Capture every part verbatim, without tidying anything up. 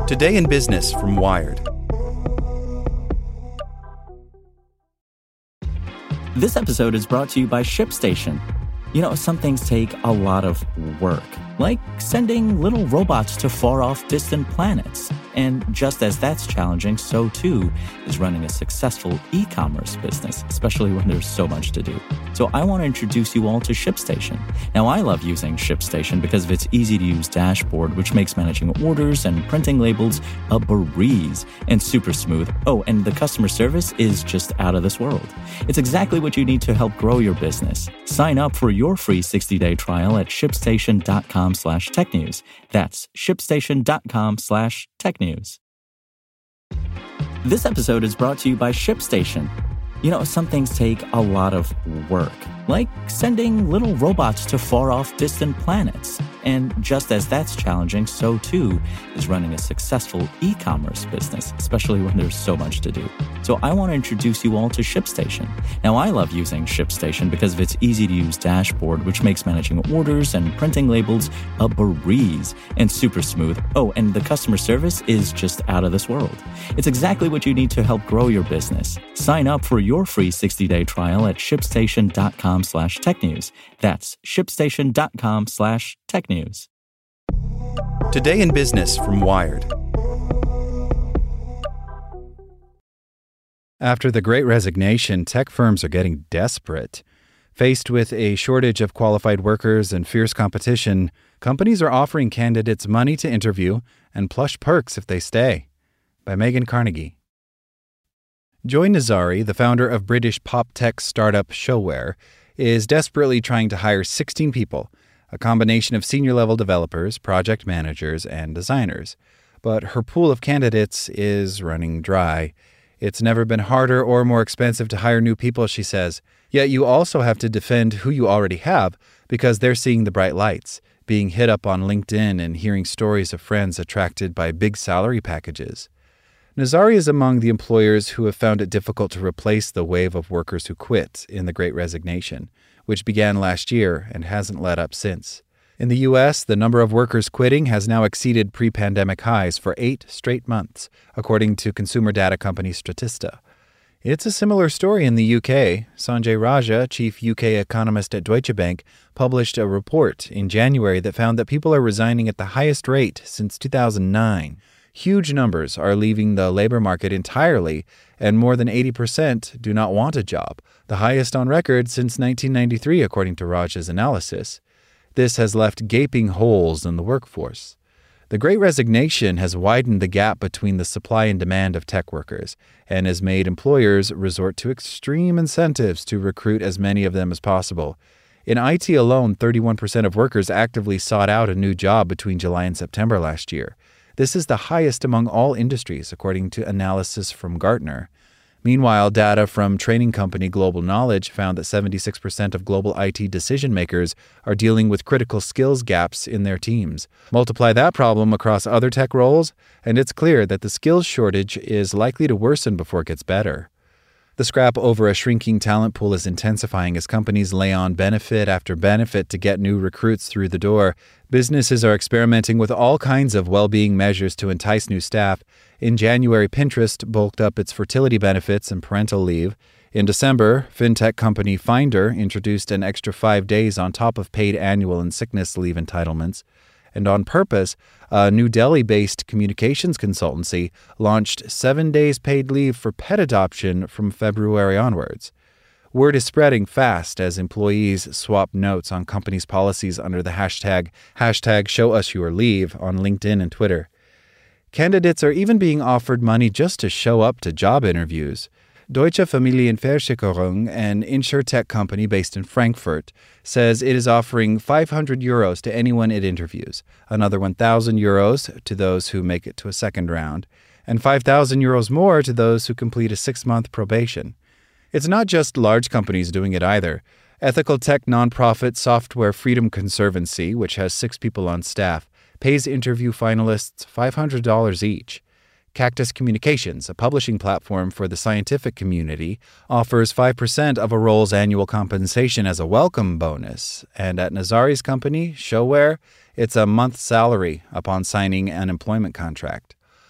Today in Business from Wired. This episode is brought to you by ShipStation. You know, some things take a lot of work, like sending little robots to far-off distant planets. And just as that's challenging, so too is running a successful e-commerce business, especially when there's so much to do. So I want to introduce you all to ShipStation. Now, I love using ShipStation because of its easy-to-use dashboard, which makes managing orders and printing labels a breeze and super smooth. Oh, and the customer service is just out of this world. It's exactly what you need to help grow your business. Sign up for your free sixty-day trial at shipstation.com slash tech news. That's shipstation.com slash tech news. This episode is brought to you by ShipStation. You know, some things take a lot of work, like sending little robots to far-off distant planets. And just as that's challenging, so too is running a successful e-commerce business, especially when there's so much to do. So I want to introduce you all to ShipStation. Now, I love using ShipStation because of its easy-to-use dashboard, which makes managing orders and printing labels a breeze and super smooth. Oh, and the customer service is just out of this world. It's exactly what you need to help grow your business. Sign up for your free sixty-day trial at shipstation.com slash tech news. That's shipstation.com slash tech news. Today in Business from Wired. After the Great Resignation, tech firms are getting desperate. Faced with a shortage of qualified workers and fierce competition, companies are offering candidates money to interview and plush perks if they stay. By Megan Carnegie. Joy Nazari, the founder of British pop tech startup Showware, is desperately trying to hire sixteen people, a combination of senior-level developers, project managers, and designers. But her pool of candidates is running dry. It's never been harder or more expensive to hire new people, she says. Yet you also have to defend who you already have because they're seeing the bright lights, being hit up on LinkedIn and hearing stories of friends attracted by big salary packages. Nazari is among the employers who have found it difficult to replace the wave of workers who quit in the Great Resignation, which began last year and hasn't let up since. In the U S, the number of workers quitting has now exceeded pre-pandemic highs for eight straight months, according to consumer data company Statista. It's a similar story in the U K. Sanjay Raja, chief U K economist at Deutsche Bank, published a report in January that found that people are resigning at the highest rate since two thousand nine. Huge numbers are leaving the labor market entirely, and more than eighty percent do not want a job, the highest on record since nineteen ninety-three, according to Raj's analysis. This has left gaping holes in the workforce. The Great Resignation has widened the gap between the supply and demand of tech workers and has made employers resort to extreme incentives to recruit as many of them as possible. In I T alone, thirty-one percent of workers actively sought out a new job between July and September last year. This is the highest among all industries, according to analysis from Gartner. Meanwhile, data from training company Global Knowledge found that seventy-six percent of global I T decision-makers are dealing with critical skills gaps in their teams. Multiply that problem across other tech roles, and it's clear that the skills shortage is likely to worsen before it gets better. The scrap over a shrinking talent pool is intensifying as companies lay on benefit after benefit to get new recruits through the door. Businesses are experimenting with all kinds of well-being measures to entice new staff. In January, Pinterest bulked up its fertility benefits and parental leave. In December, fintech company Finder introduced an extra five days on top of paid annual and sickness leave entitlements. And on purpose, a New Delhi-based communications consultancy launched seven days paid leave for pet adoption from February onwards. Word is spreading fast as employees swap notes on companies' policies under the hashtag, hashtag ShowUsYourLeave on LinkedIn and Twitter. Candidates are even being offered money just to show up to job interviews. Deutsche Familienversicherung, an insurtech company based in Frankfurt, says it is offering five hundred euros to anyone it interviews, another one thousand euros to those who make it to a second round, and five thousand euros more to those who complete a six-month probation. It's not just large companies doing it either. Ethical tech nonprofit Software Freedom Conservancy, which has six people on staff, pays interview finalists five hundred dollars each. Cactus Communications, a publishing platform for the scientific community, offers five percent of a role's annual compensation as a welcome bonus. And at Nazari's company, Showware, it's a month's salary upon signing an employment contract.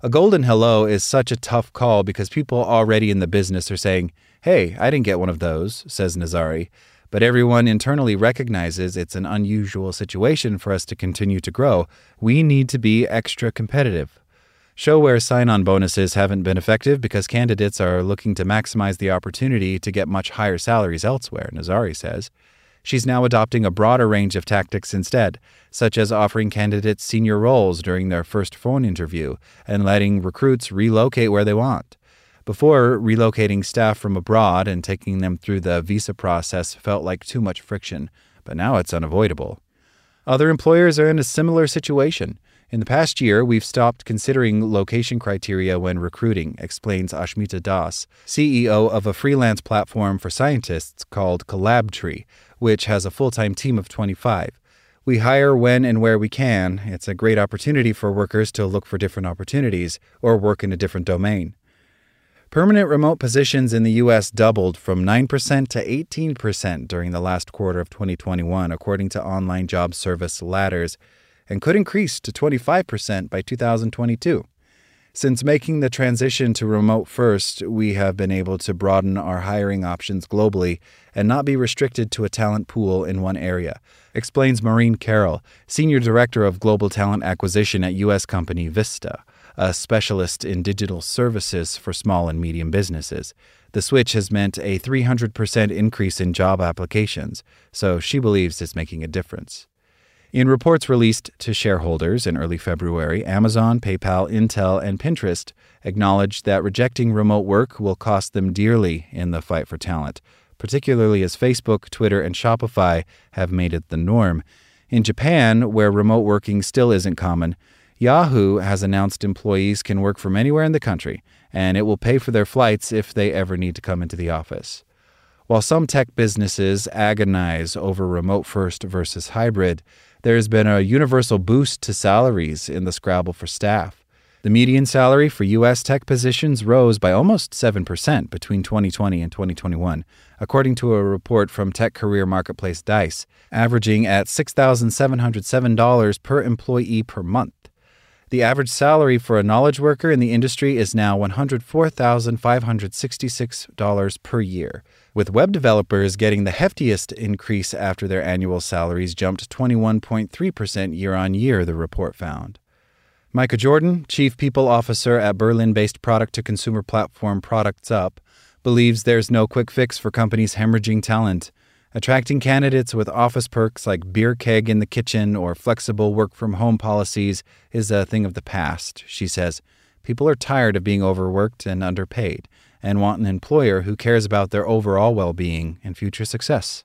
A golden hello is such a tough call because people already in the business are saying, "Hey, I didn't get one of those," says Nazari. But everyone internally recognizes it's an unusual situation for us to continue to grow. We need to be extra competitive. Showware sign-on bonuses haven't been effective because candidates are looking to maximize the opportunity to get much higher salaries elsewhere, Nazari says. She's now adopting a broader range of tactics instead, such as offering candidates senior roles during their first phone interview and letting recruits relocate where they want. Before, relocating staff from abroad and taking them through the visa process felt like too much friction, but now it's unavoidable. Other employers are in a similar situation. In the past year, we've stopped considering location criteria when recruiting, explains Ashmita Das, C E O of a freelance platform for scientists called CollabTree, which has a full-time team of twenty-five. We hire when and where we can. It's a great opportunity for workers to look for different opportunities or work in a different domain. Permanent remote positions in the U S doubled from nine percent to eighteen percent during the last quarter of twenty twenty-one, according to online job service Ladders, and could increase to twenty-five percent by two thousand twenty-two. Since making the transition to remote first, we have been able to broaden our hiring options globally and not be restricted to a talent pool in one area, explains Maureen Carroll, Senior Director of Global Talent Acquisition at U S company Vista, a specialist in digital services for small and medium businesses. The switch has meant a three hundred percent increase in job applications, so she believes it's making a difference. In reports released to shareholders in early February, Amazon, PayPal, Intel, and Pinterest acknowledged that rejecting remote work will cost them dearly in the fight for talent, particularly as Facebook, Twitter, and Shopify have made it the norm. In Japan, where remote working still isn't common, Yahoo has announced employees can work from anywhere in the country, and it will pay for their flights if they ever need to come into the office. While some tech businesses agonize over remote first versus hybrid, there's been a universal boost to salaries in the scrabble for staff. The median salary for U S tech positions rose by almost seven percent between twenty twenty and twenty twenty-one, according to a report from tech career marketplace Dice, averaging at six thousand seven hundred seven dollars per employee per month. The average salary for a knowledge worker in the industry is now one hundred four thousand five hundred sixty-six dollars per year, with web developers getting the heftiest increase after their annual salaries jumped twenty-one point three percent year-on-year, the report found. Micah Jordan, Chief People Officer at Berlin-based product-to-consumer platform Products Up, believes there's no quick fix for companies hemorrhaging talent. Attracting candidates with office perks like beer keg in the kitchen or flexible work-from-home policies is a thing of the past, she says. People are tired of being overworked and underpaid and want an employer who cares about their overall well-being and future success.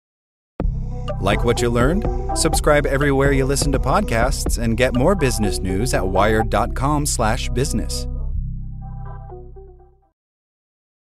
Like what you learned? Subscribe everywhere you listen to podcasts and get more business news at wired dot com slash business.